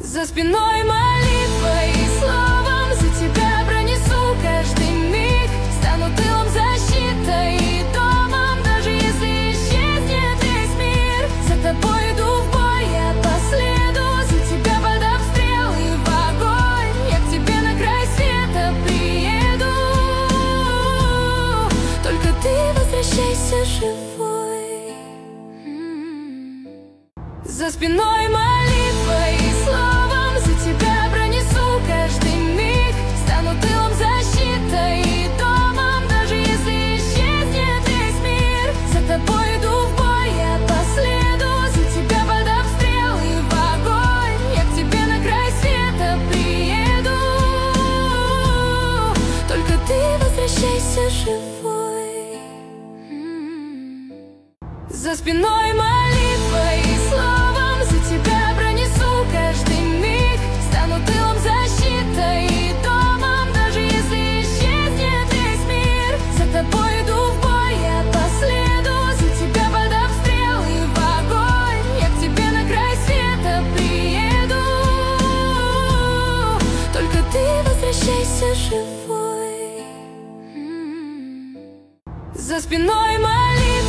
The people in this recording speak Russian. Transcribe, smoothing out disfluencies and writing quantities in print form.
За спиной молитва и словом за тебя пронесу каждый миг. Стану тылом, защитой и домом, даже если исчезнет весь мир. За тобой иду в бой, я по следу, за тебя подав стрелы в огонь. Я к тебе на край света приеду, только ты возвращайся живой. За спиной молитва и словом за тебя пронесу каждый миг. Стану тылом, защитой и домом, даже если исчезнет весь мир. За тобой иду в бой, я по следу, за тебя подав стрелы в огонь. Я к тебе на край света приеду, только ты возвращайся живой. За спиной молитва и словом за тебя пронесу каждый миг. Стану тылом, защитой и домом, даже если исчезнет весь мир. За тобой иду в бой, я по следу, за тебя подав стрелы в огонь. Я к тебе на край света приеду, только ты возвращайся живой. За спиной молитва